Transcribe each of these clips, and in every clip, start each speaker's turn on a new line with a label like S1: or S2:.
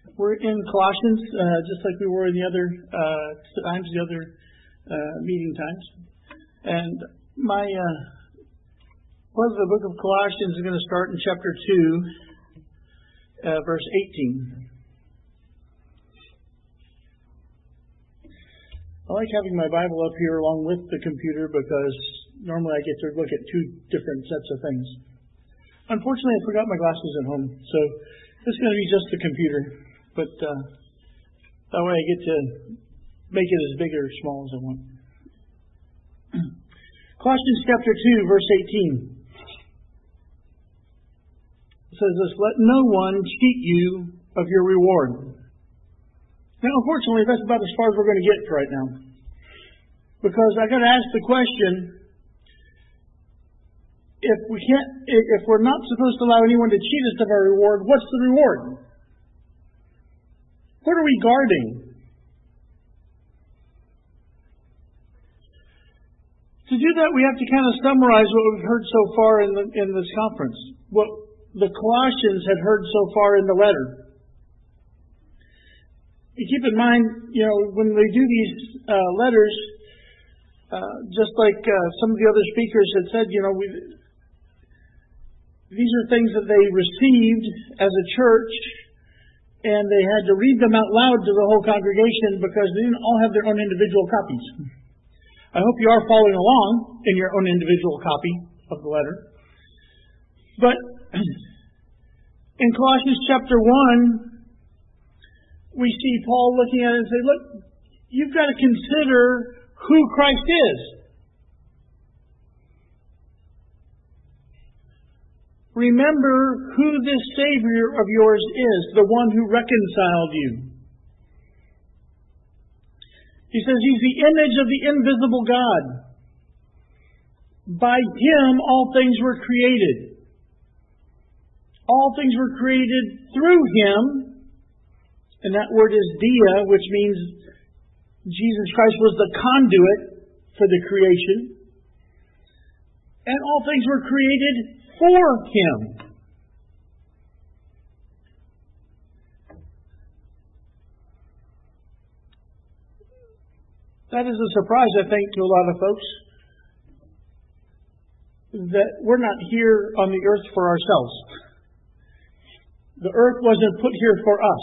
S1: We're in Colossians, just like we were in the other times, the other meeting times. And my part of the book of Colossians is going to start in chapter 2, verse 18. I like having my Bible up here along with the computer because normally I get to look at two different sets of things. Unfortunately, I forgot my glasses at home, so it's going to be just the computer. But that way I get to make it as big or small as I want. Colossians chapter 2, verse 18. It says this, "Let no one cheat you of your reward." Now, unfortunately, that's about as far as we're going to get right now. Because I got to ask the question, if we're not supposed to allow anyone to cheat us of our reward, what's the reward? What are we guarding? To do that, we have to kind of summarize what we've heard so far in this conference. What the Colossians had heard so far in the letter. You keep in mind, when they do these letters, just like some of the other speakers had said, these are things that they received as a church, and they had to read them out loud to the whole congregation because they didn't all have their own individual copies. I hope you are following along in your own individual copy of the letter. But in Colossians chapter 1, we see Paul looking at it and say, look, you've got to consider who Christ is. Remember who this Savior of yours is, the one who reconciled you. He says he's the image of the invisible God. By Him all things were created. All things were created through Him. And that word is dia, which means Jesus Christ was the conduit for the creation. And all things were created for Him. That is a surprise, I think, to a lot of folks. That we're not here on the earth for ourselves. The earth wasn't put here for us.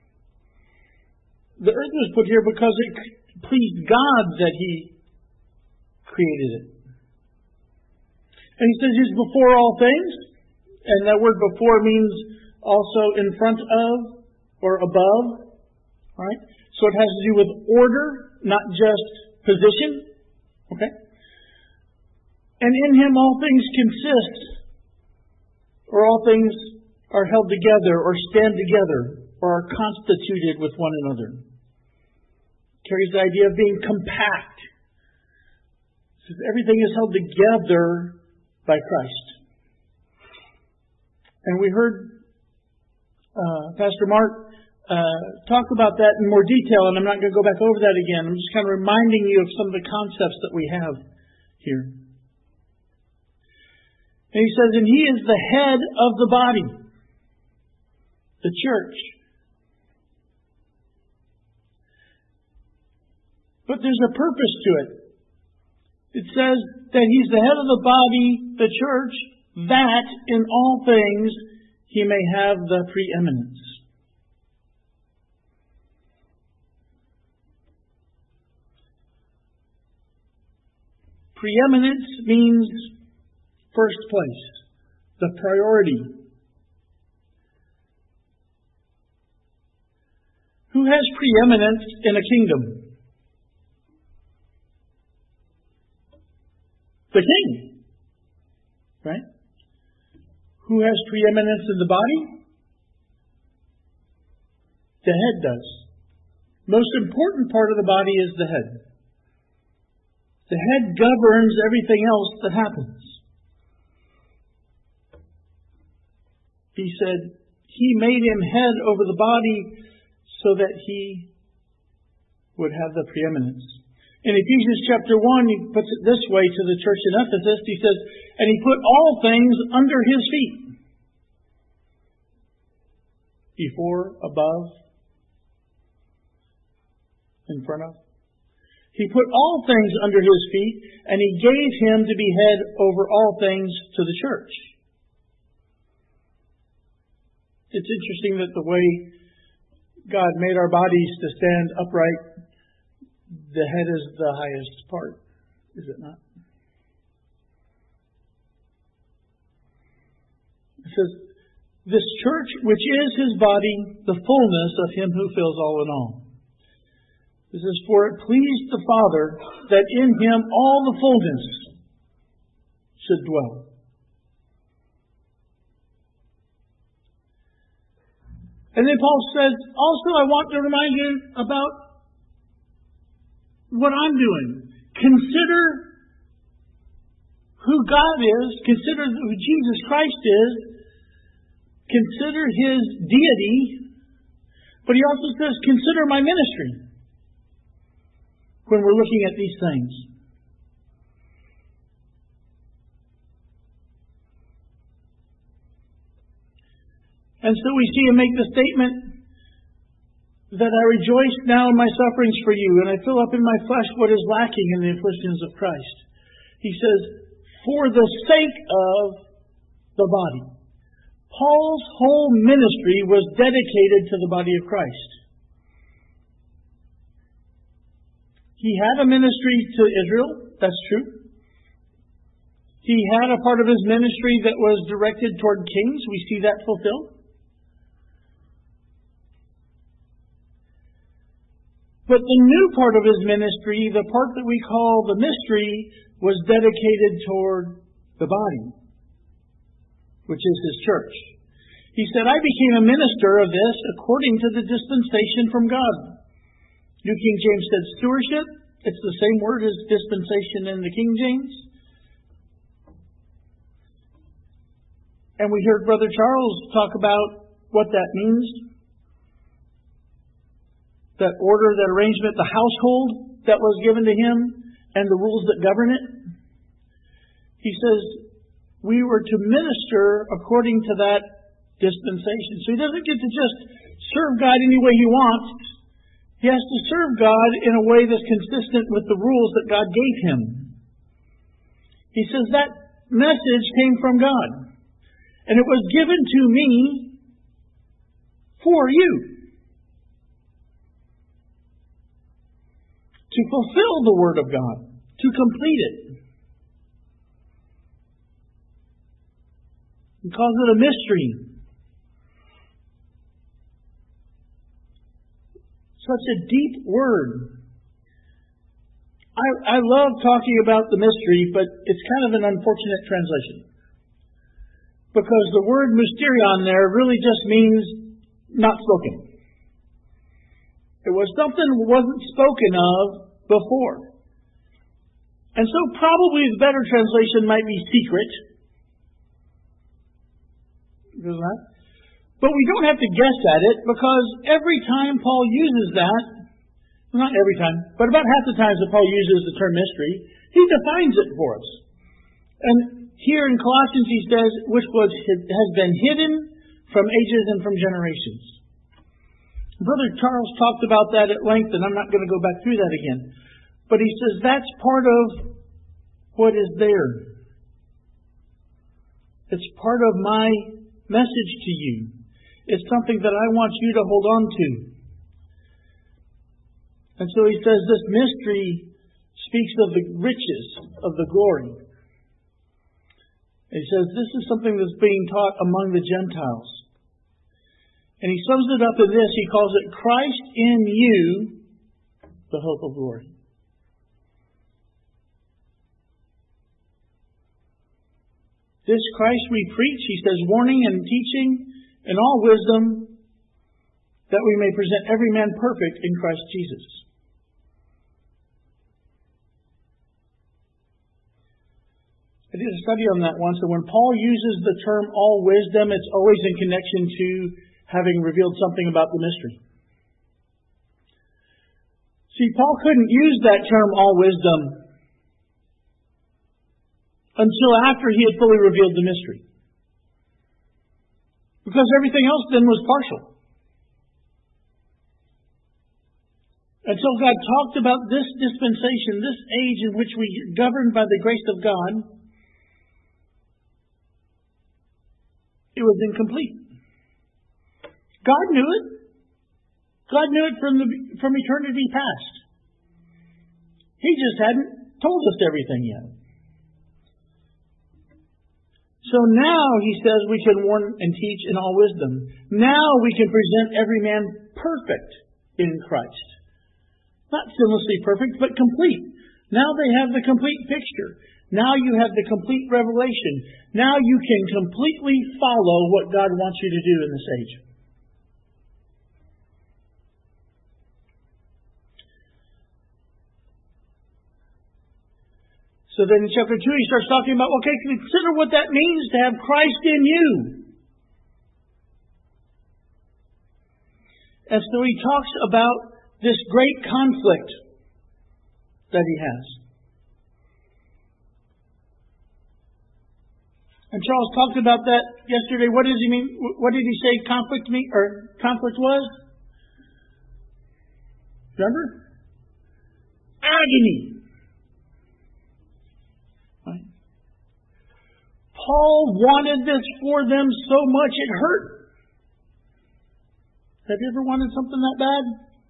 S1: The earth was put here because it pleased God that He created it. And He says He's before all things. And that word before means also in front of or above. Right? So it has to do with order, not just position. Okay? And in Him all things consist, or all things are held together, or stand together, or are constituted with one another. Carries the idea of being compact. So everything is held together by Christ. And we heard Pastor Mark talk about that in more detail, and I'm not going to go back over that again. I'm just kind of reminding you of some of the concepts that we have here. And he says, and He is the head of the body, the church. But there's a purpose to it. It says that He's the head of the body, the church, that in all things He may have the preeminence. Preeminence means first place, the priority. Who has preeminence in a kingdom? The king. Right? Who has preeminence in the body? The head does. Most important part of the body is the head. The head governs everything else that happens. He said, He made Him head over the body so that He would have the preeminence. In Ephesians chapter 1, he puts it this way to the church in Ephesus. He says, and He put all things under His feet. Before, above, in front of. He put all things under His feet, and He gave Him to be head over all things to the church. It's interesting that the way God made our bodies to stand upright, the head is the highest part, is it not? It says, this church, which is His body, the fullness of Him who fills all in all. This is, for it pleased the Father that in Him all the fullness should dwell. And then Paul says, also I want to remind you about what I'm doing. Consider who God is. Consider who Jesus Christ is. Consider His deity. But he also says, consider my ministry when we're looking at these things. And so we see Him make the statement that I rejoice now in my sufferings for you, and I fill up in my flesh what is lacking in the afflictions of Christ. He says, for the sake of the body. Paul's whole ministry was dedicated to the body of Christ. He had a ministry to Israel, that's true. He had a part of His ministry that was directed toward kings. We see that fulfilled. But the new part of His ministry, the part that we call the mystery, was dedicated toward the body, which is His church. He said, I became a minister of this according to the dispensation from God. New King James said stewardship. It's the same word as dispensation in the King James. And we heard Brother Charles talk about what that means. That order, that arrangement, the household that was given to him, and the rules that govern it. He says, we were to minister according to that dispensation. So he doesn't get to just serve God any way he wants. He has to serve God in a way that's consistent with the rules that God gave him. He says that message came from God. And it was given to me for you. To fulfill the Word of God. To complete it. He calls it a mystery. Such a deep word. I love talking about the mystery, but it's kind of an unfortunate translation. Because the word mysterion there really just means not spoken. It was something that wasn't spoken of before. And so probably the better translation might be secret. Isn't that? But we don't have to guess at it, because every time Paul uses that, well, not every time, but about half the times that Paul uses the term mystery, he defines it for us. And here in Colossians he says, which has been hidden from ages and from generations. Brother Charles talked about that at length, and I'm not going to go back through that again. But he says that's part of what is there. It's part of my message to you. It's something that I want you to hold on to. And so he says this mystery speaks of the riches of the glory. He says this is something that's being taught among the Gentiles. And he sums it up in this. He calls it Christ in you, the hope of glory. This Christ we preach, he says, warning and teaching in all wisdom, that we may present every man perfect in Christ Jesus. I did a study on that once, and when Paul uses the term all wisdom, it's always in connection to having revealed something about the mystery. See, Paul couldn't use that term all wisdom until after he had fully revealed the mystery. Because everything else then was partial. And so God talked about this dispensation, this age in which we are governed by the grace of God. It was incomplete. God knew it. God knew it from eternity past. He just hadn't told us everything yet. So now, he says, we can warn and teach in all wisdom. Now we can present every man perfect in Christ. Not sinlessly perfect, but complete. Now they have the complete picture. Now you have the complete revelation. Now you can completely follow what God wants you to do in this age. So then in chapter 2 he starts talking about, okay, consider what that means to have Christ in you. And so he talks about this great conflict that he has. And Charles talked about that yesterday. What does he mean? What did he say conflict was? Remember? Agony. Right? Paul wanted this for them so much it hurt. Have you ever wanted something that bad?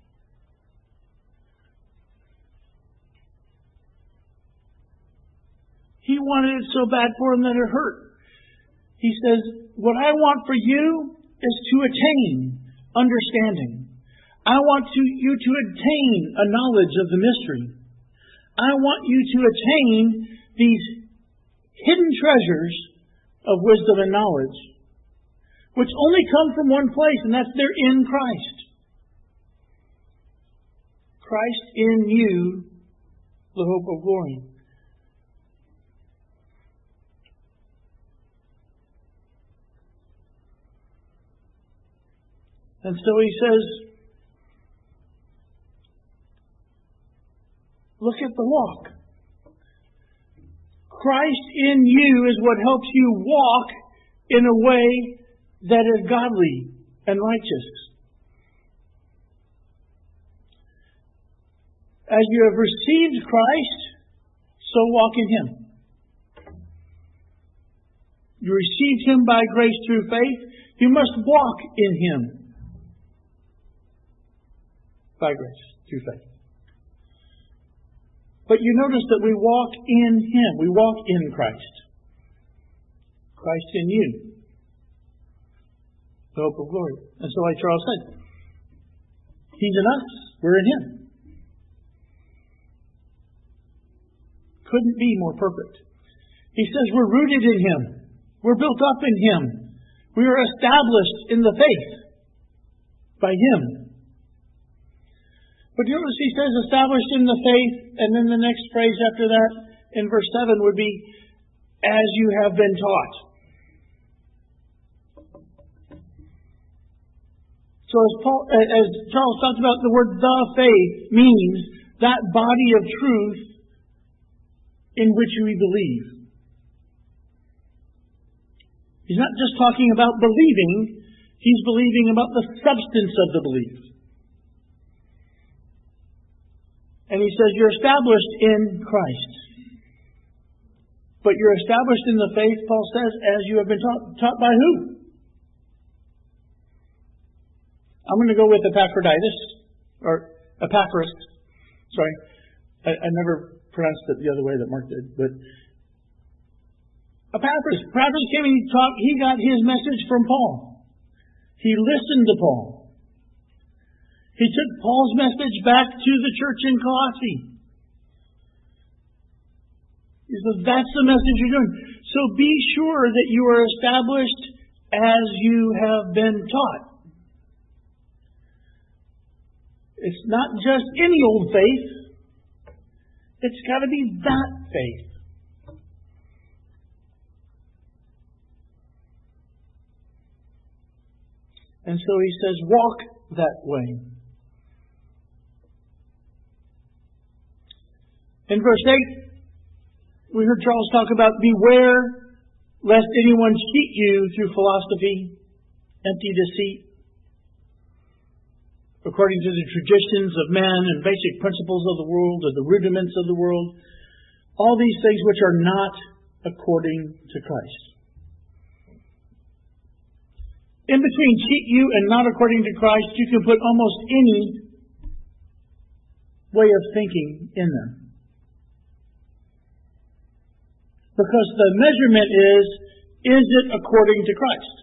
S1: He wanted it so bad for them that it hurt. He says, what I want for you is to attain understanding. I want you to attain a knowledge of the mystery. I want you to attain these hidden treasures of wisdom and knowledge, which only come from one place, and that's they're in Christ. Christ in you, the hope of glory. And so he says, look at the walk. Christ in you is what helps you walk in a way that is godly and righteous. As you have received Christ, so walk in Him. You received Him by grace through faith. You must walk in Him. By grace, through faith. But you notice that we walk in Him. We walk in Christ. Christ in you. The hope of glory. And so like Charles said, He's in us. We're in Him. Couldn't be more perfect. He says we're rooted in Him. We're built up in Him. We are established in the faith by Him. But you notice he says established in the faith, and then the next phrase after that in verse 7 would be, as you have been taught. So as Charles talked about, the word the faith means that body of truth in which we believe. He's not just talking about believing, he's believing about the substance of the belief. And he says, you're established in Christ. But you're established in the faith, Paul says, as you have been taught. Taught by who? I'm going to go with Epaphroditus, or Epaphras. Sorry, I never pronounced it the other way that Mark did. But Epaphras came and he taught. He got his message from Paul. He listened to Paul. He took Paul's message back to the church in Colossae. He says, that's the message you're doing. So be sure that you are established as you have been taught. It's not just any old faith. It's got to be that faith. And so he says, walk that way. In verse 8, we heard Charles talk about, beware lest anyone cheat you through philosophy, empty deceit, according to the traditions of men and basic principles of the world or the rudiments of the world. All these things which are not according to Christ. In between cheat you and not according to Christ, you can put almost any way of thinking in them. Because the measurement is it according to Christ?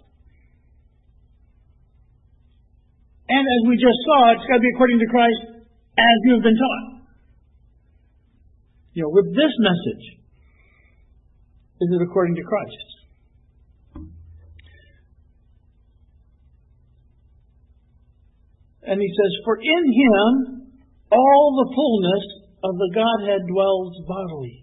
S1: And as we just saw, it's got to be according to Christ as you have been taught. With this message, is it according to Christ? And he says, for in him all the fullness of the Godhead dwells bodily.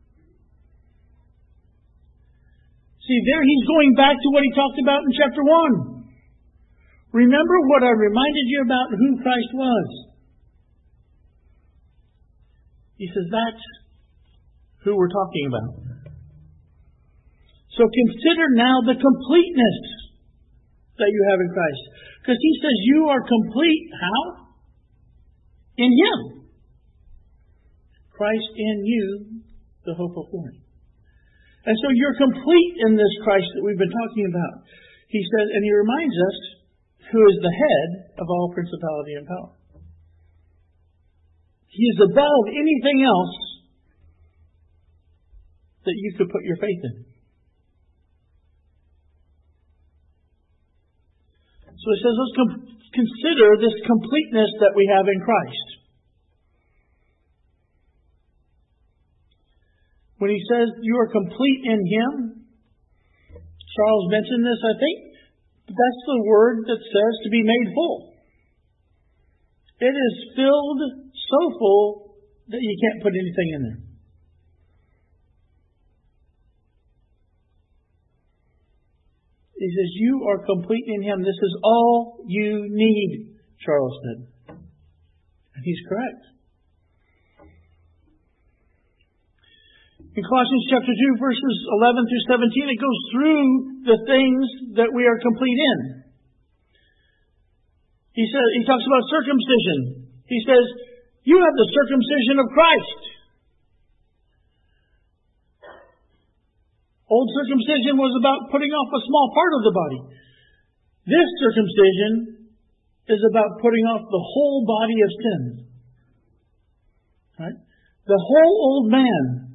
S1: See, there he's going back to what he talked about in chapter 1. Remember what I reminded you about who Christ was. He says, that's who we're talking about. So consider now the completeness that you have in Christ. Because he says you are complete. How? In him. Christ in you, the hope of glory. And so you're complete in this Christ that we've been talking about. He says, and he reminds us who is the head of all principality and power. He is above anything else that you could put your faith in. So it says, let's consider this completeness that we have in Christ. When he says you are complete in him, Charles mentioned this, I think, that's the word that says to be made full. It is filled so full that you can't put anything in there. He says, you are complete in him. This is all you need, Charles said. And he's correct. In Colossians chapter 2, verses 11 through 17, it goes through the things that we are complete in. He talks about circumcision. He says, you have the circumcision of Christ. Old circumcision was about putting off a small part of the body. This circumcision is about putting off the whole body of sin. Right? The whole old man.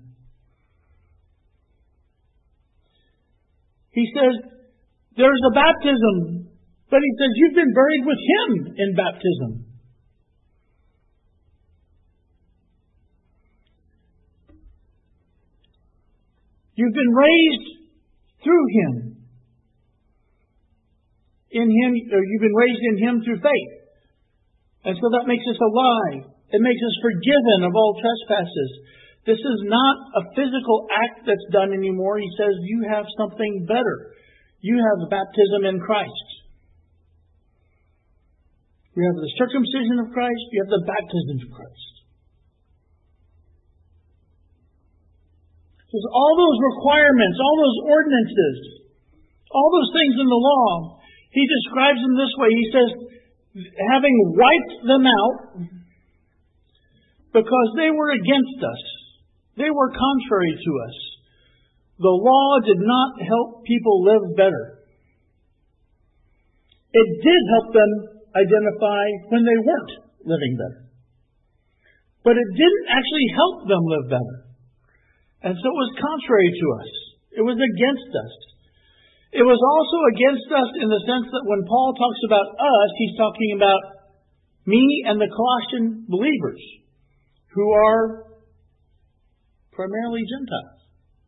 S1: He says, there's a baptism, but he says, you've been buried with him in baptism. You've been raised through him. In him, or you've been raised in him through faith. And so that makes us alive. It makes us forgiven of all trespasses. This is not a physical act that's done anymore. He says you have something better. You have baptism in Christ. You have the circumcision of Christ. You have the baptism of Christ. So all those requirements, all those ordinances, all those things in the law, he describes them this way. He says, having wiped them out because they were against us. They were contrary to us. The law did not help people live better. It did help them identify when they weren't living better. But it didn't actually help them live better. And so it was contrary to us. It was against us. It was also against us in the sense that when Paul talks about us, he's talking about me and the Colossian believers, who are primarily Gentiles.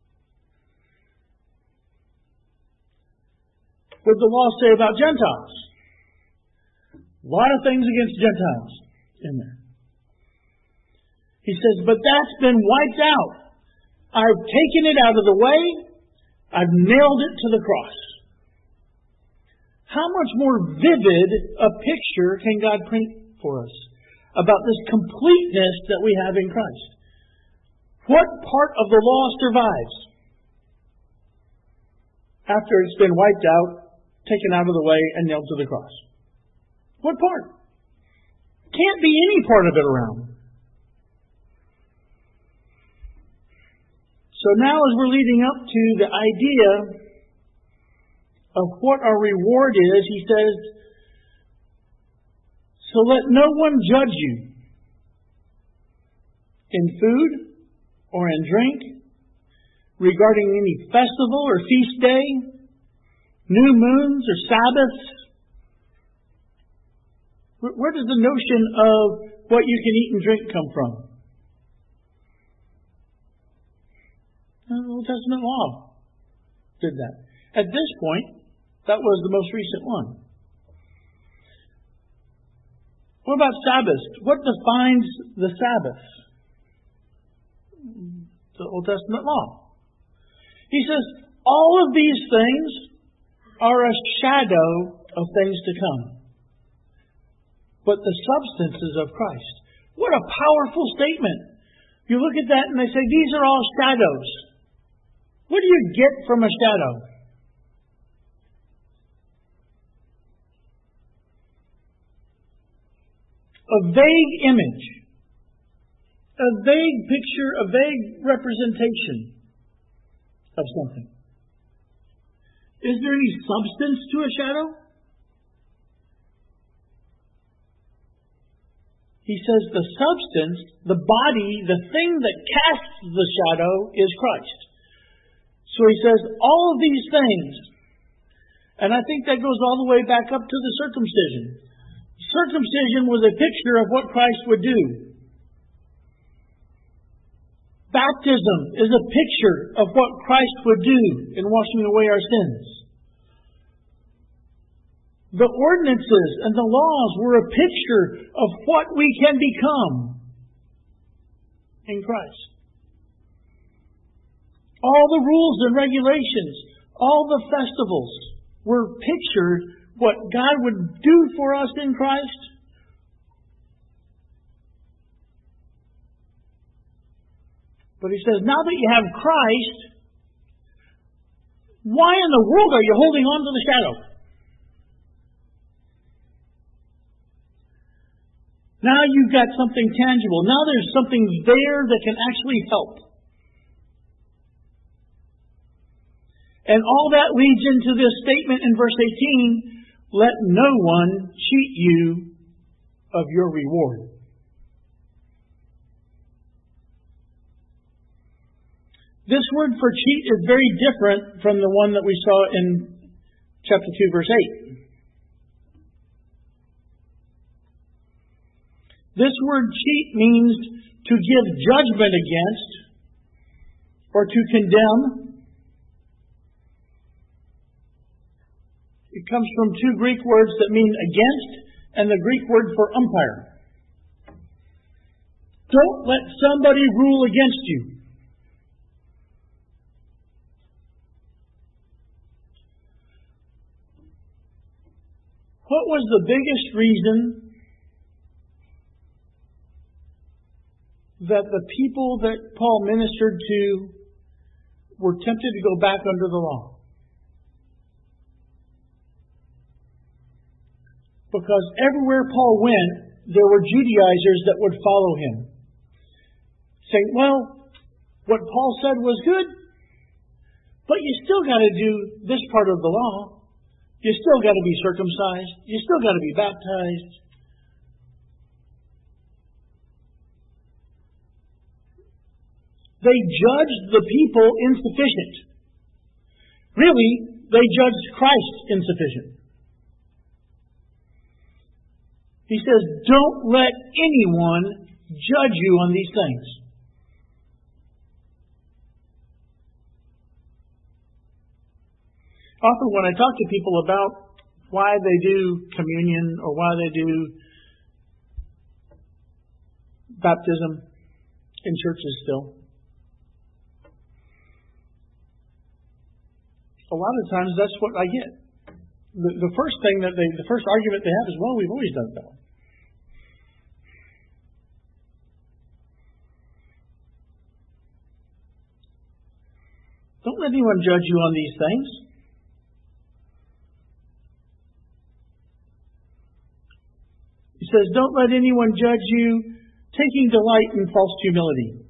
S1: What did the law say about Gentiles? A lot of things against Gentiles in there. He says, but that's been wiped out. I've taken it out of the way. I've nailed it to the cross. How much more vivid a picture can God paint for us about this completeness that we have in Christ? What part of the law survives after it's been wiped out, taken out of the way, and nailed to the cross? What part? can't be any part of it around. So now as we're leading up to the idea of what our reward is, he says, so let no one judge you in food or in drink, regarding any festival or feast day, new moons or Sabbaths. Where does the notion of what you can eat and drink come from? The Old Testament law did that. At this point, that was the most recent one. What about Sabbath? What defines the Sabbath? The Old Testament law. He says, all of these things are a shadow of things to come, but the substance is of Christ. What a powerful statement. You look at that and they say, these are all shadows. What do you get from a shadow? A vague image, a vague picture, a vague representation of something. Is there any substance to a shadow? He says the substance, the body, the thing that casts the shadow is Christ. So he says all of these things, and I think that goes all the way back up to the circumcision. Circumcision was a picture of what Christ would do. Baptism is a picture of what Christ would do in washing away our sins. The ordinances and the laws were a picture of what we can become in Christ. All the rules and regulations, all the festivals were pictured what God would do for us in Christ. But he says, now that you have Christ, why in the world are you holding on to the shadow? Now you've got something tangible. Now there's something there that can actually help. And all that leads into this statement in verse 18, let no one cheat you of your reward. This word for cheat is very different from the one that we saw in chapter 2, verse 8. This word cheat means to give judgment against or to condemn. It comes from two Greek words that mean against and the Greek word for umpire. Don't let somebody rule against you. What was the biggest reason that the people that Paul ministered to were tempted to go back under the law? Because everywhere Paul went, there were Judaizers that would follow him, saying, well, what Paul said was good, but you still got to do this part of the law. You still got to be circumcised. You still got to be baptized. They judged the people insufficient. Really, they judged Christ insufficient. He says, don't let anyone judge you on these things. Often when I talk to people about why they do communion or why they do baptism in churches still, a lot of times that's what I get. The first argument they have is, well, we've always done it that way. Don't let anyone judge you on these things. You says, don't let anyone judge you, taking delight in false humility.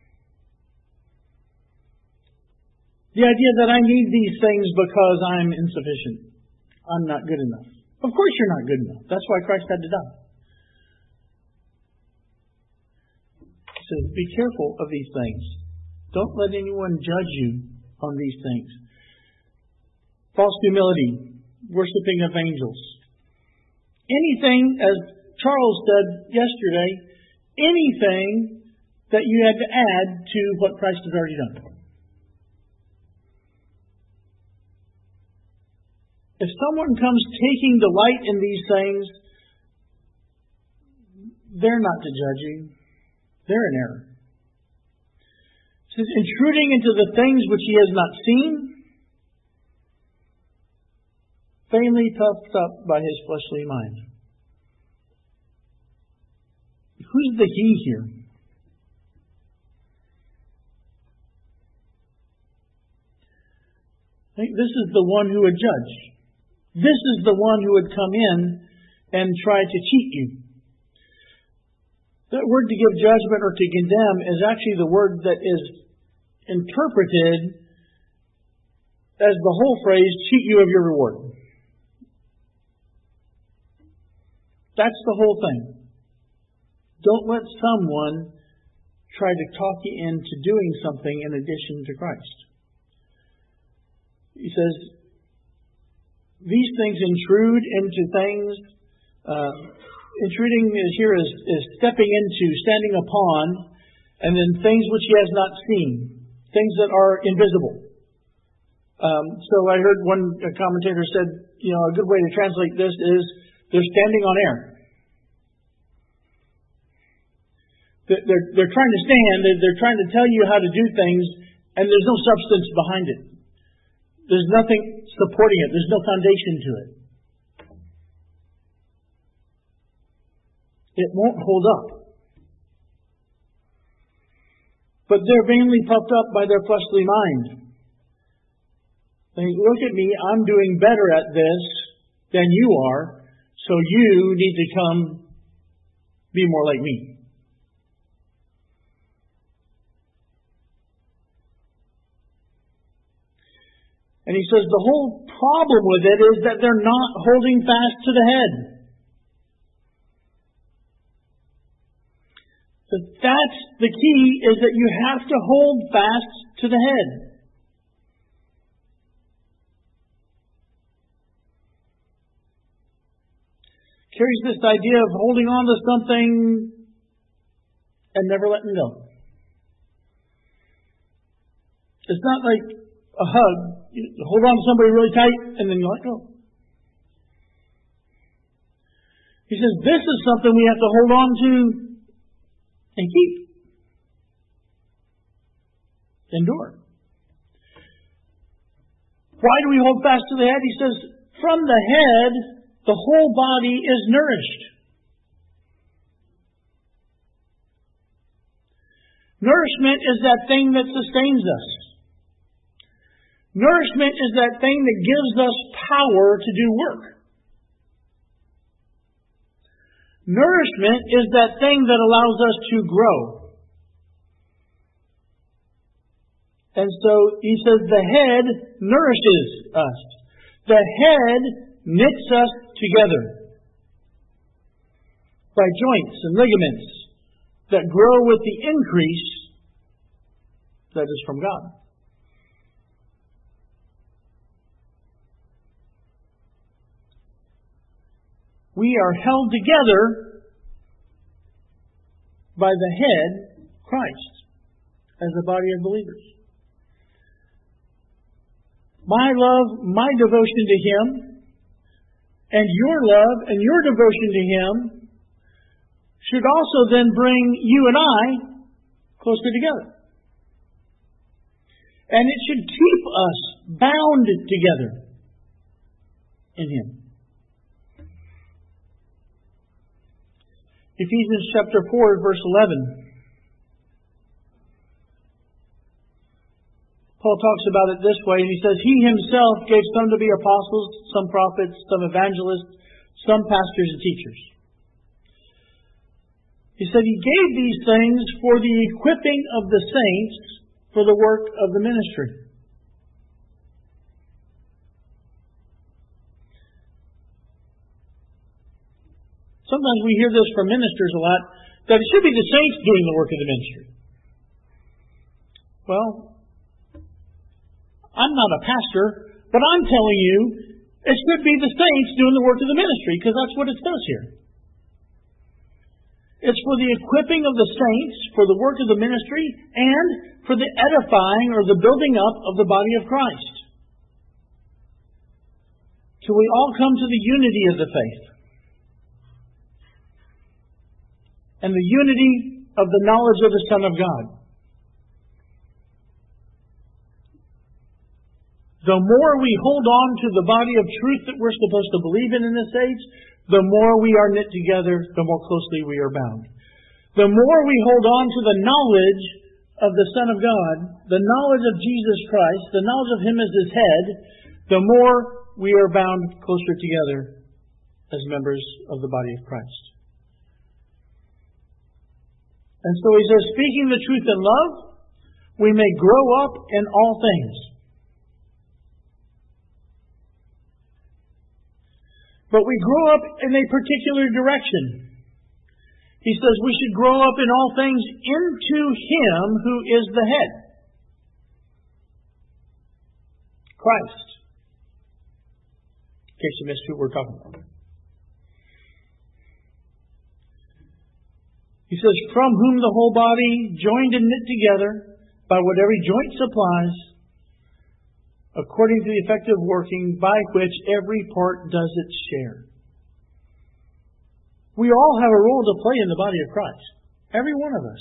S1: The idea that I need these things because I'm insufficient. I'm not good enough. Of course you're not good enough. That's why Christ had to die. He says, be careful of these things. Don't let anyone judge you on these things. False humility, worshiping of angels. Anything, as Charles said yesterday, anything that you had to add to what Christ has already done. If someone comes taking delight in these things, they're not to judge you. They're in error. It says, intruding into the things which he has not seen, vainly puffed up by his fleshly mind. Who's the he here? I think this is the one who would judge. This is the one who would come in and try to cheat you. That word to give judgment or to condemn is actually the word that is interpreted as the whole phrase, cheat you of your reward. That's the whole thing. Don't let someone try to talk you into doing something in addition to Christ. He says, these things intrude into things. Intruding here is stepping into, standing upon, and then things which he has not seen. Things that are invisible. So I heard one commentator said, a good way to translate this is, they're standing on air. They're trying to stand, they're trying to tell you how to do things, and there's no substance behind it. There's nothing supporting it. There's no foundation to it. It won't hold up. But they're vainly puffed up by their fleshly mind. They look at me, I'm doing better at this than you are, so you need to come be more like me. And he says the whole problem with it is that they're not holding fast to the head. So that's the key, is that you have to hold fast to the head. Carries this idea of holding on to something and never letting go. It's not like a hug. You hold on to somebody really tight and then you let go. He says this is something we have to hold on to and keep. Endure. Why do we hold fast to the head? He says, from the head, the whole body is nourished. Nourishment is that thing that sustains us. Nourishment is that thing that gives us power to do work. Nourishment is that thing that allows us to grow. And so he says the head nourishes us. The head knits us together by joints and ligaments that grow with the increase that is from God. We are held together by the head, Christ, as a body of believers. My love, my devotion to Him, and your love and your devotion to Him should also then bring you and I closer together. And it should keep us bound together in Him. Ephesians chapter 4, verse 11. Paul talks about it this way, and he says, He Himself gave some to be apostles, some prophets, some evangelists, some pastors and teachers. He said He gave these things for the equipping of the saints for the work of the ministry. Sometimes we hear this from ministers a lot, that it should be the saints doing the work of the ministry. Well, I'm not a pastor, but I'm telling you, it should be the saints doing the work of the ministry, because that's what it says here. It's for the equipping of the saints for the work of the ministry and for the edifying or the building up of the body of Christ. Till we all come to the unity of the faith and the unity of the knowledge of the Son of God. The more we hold on to the body of truth that we're supposed to believe in this age, the more we are knit together, the more closely we are bound. The more we hold on to the knowledge of the Son of God, the knowledge of Jesus Christ, the knowledge of Him as His head, the more we are bound closer together as members of the body of Christ. And so he says, speaking the truth in love, we may grow up in all things. But we grow up in a particular direction. He says we should grow up in all things into Him who is the head, Christ. In case you missed who we're talking about. He says, from whom the whole body, joined and knit together by what every joint supplies, according to the effective working by which every part does its share. We all have a role to play in the body of Christ. Every one of us.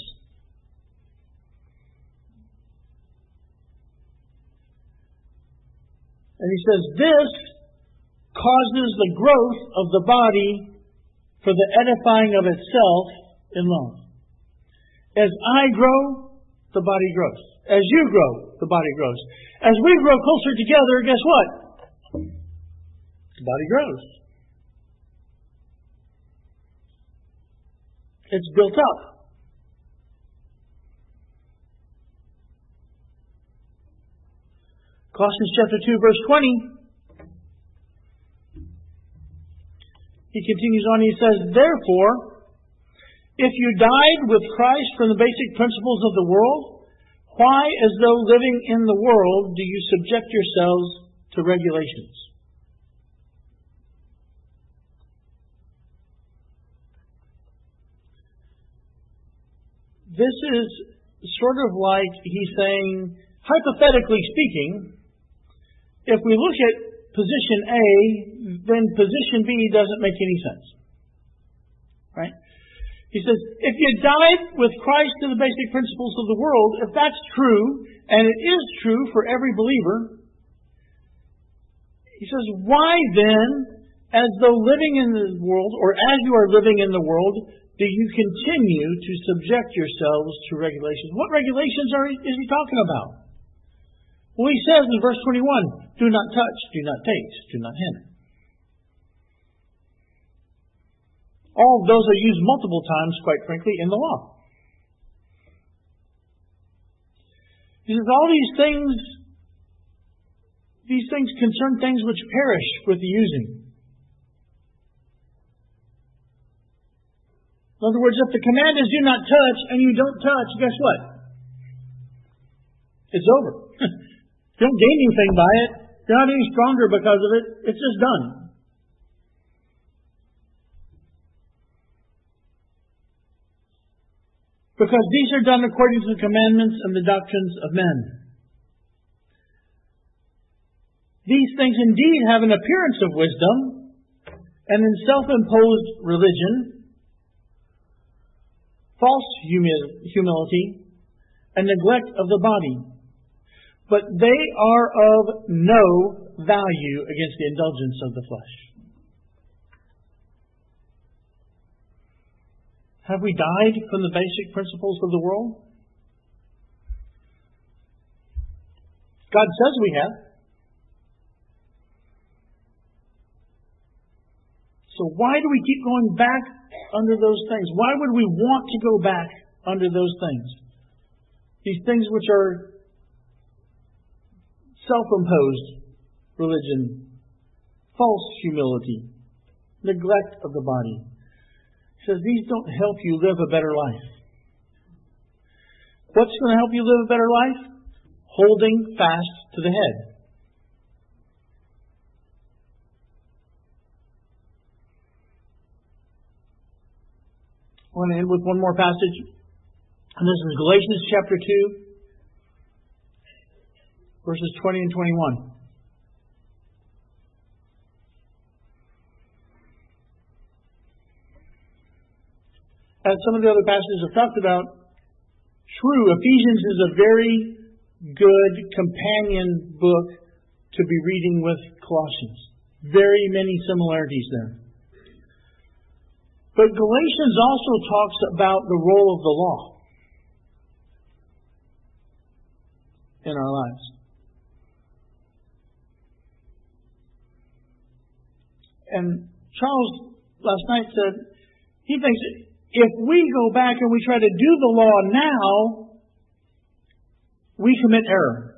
S1: And he says, this causes the growth of the body for the edifying of itself in love. As I grow, the body grows. As you grow, the body grows. As we grow closer together, guess what? The body grows. It's built up. Colossians chapter 2, verse 20. He continues on, he says, therefore, if you died with Christ from the basic principles of the world, why, as though living in the world, do you subject yourselves to regulations? This is sort of like he's saying, hypothetically speaking, if we look at position A, then position B doesn't make any sense. Right? He says, if you died with Christ to the basic principles of the world, if that's true, and it is true for every believer, he says, why then, as though living in the world, or as you are living in the world, do you continue to subject yourselves to regulations? What regulations is he talking about? Well, he says in verse 21, do not touch, do not taste, do not handle. All of those are used multiple times, quite frankly, in the law. He says all these things concern things which perish with the using. In other words, if the command is do not touch and you don't touch, guess what? It's over. You don't gain anything by it. You're not any stronger because of it. It's just done. Because these are done according to the commandments and the doctrines of men. These things indeed have an appearance of wisdom, and in self-imposed religion, false humility, and neglect of the body. But they are of no value against the indulgence of the flesh. Have we died from the basic principles of the world? God says we have. So why do we keep going back under those things? Why would we want to go back under those things? These things which are self-imposed religion, false humility, neglect of the body. He says these don't help you live a better life. What's going to help you live a better life? Holding fast to the head. I want to end with one more passage. And this is Galatians chapter 2, verses 20 and 21. As some of the other passages have talked about, true, Ephesians is a very good companion book to be reading with Colossians. Very many similarities there. But Galatians also talks about the role of the law in our lives. And Charles last night said he thinks if we go back and we try to do the law now, we commit error.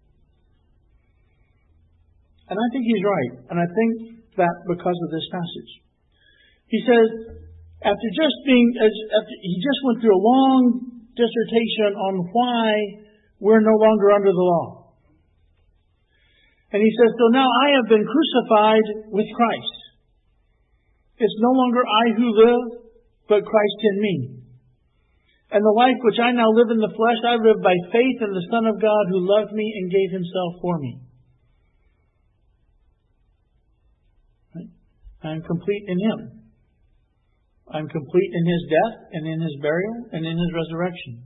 S1: And I think he's right. And I think that because of this passage. He says, after he just went through a long dissertation on why we're no longer under the law. And he says, so now I have been crucified with Christ. It's no longer I who live, but Christ in me. And the life which I now live in the flesh, I live by faith in the Son of God who loved me and gave himself for me. Right? I'm complete in him. I'm complete in his death and in his burial and in his resurrection.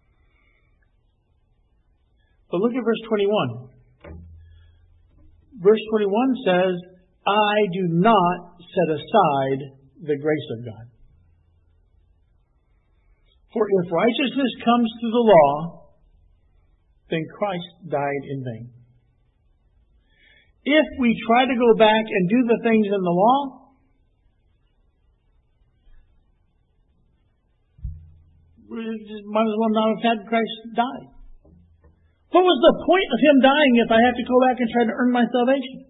S1: But look at verse 21. Verse 21 says, I do not set aside the grace of God. For if righteousness comes through the law, then Christ died in vain. If we try to go back and do the things in the law, we might as well not have had Christ die. What was the point of him dying if I have to go back and try to earn my salvation?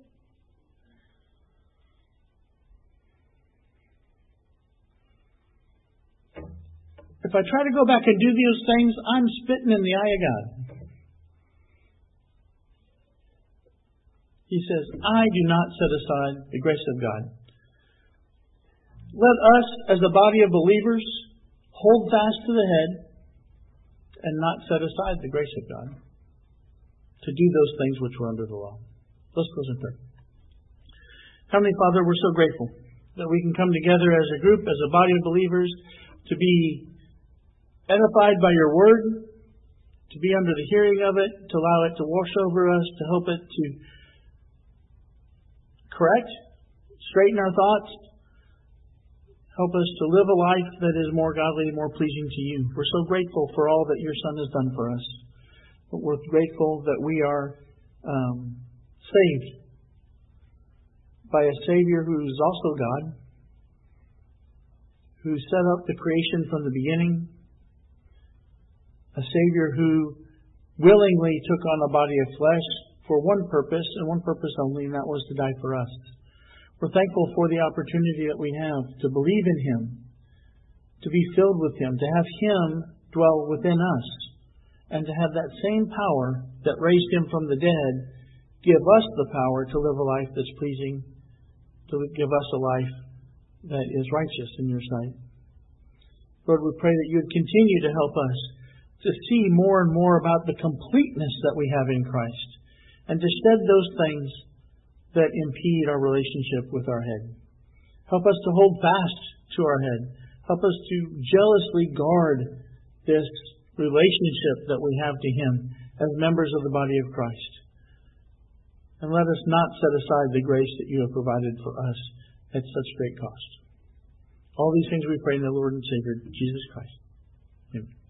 S1: If I try to go back and do those things, I'm spitting in the eye of God. He says, I do not set aside the grace of God. Let us, as a body of believers, hold fast to the head and not set aside the grace of God to do those things which were under the law. Let's close in prayer. Heavenly Father, we're so grateful that we can come together as a group, as a body of believers, to be edified by your word, to be under the hearing of it, to allow it to wash over us, to help it to correct, straighten our thoughts, help us to live a life that is more godly and more pleasing to you. We're so grateful for all that your Son has done for us. But we're grateful that we are saved by a Savior who is also God, who set up the creation from the beginning, a Savior who willingly took on a body of flesh for one purpose, and one purpose only, and that was to die for us. We're thankful for the opportunity that we have to believe in him, to be filled with him, to have him dwell within us, and to have that same power that raised him from the dead give us the power to live a life that's pleasing, to give us a life that is righteous in your sight. Lord, we pray that you would continue to help us to see more and more about the completeness that we have in Christ, and to shed those things that impede our relationship with our head. Help us to hold fast to our head. Help us to jealously guard this relationship that we have to him as members of the body of Christ. And let us not set aside the grace that you have provided for us at such great cost. All these things we pray in the Lord and Savior, Jesus Christ. Amen.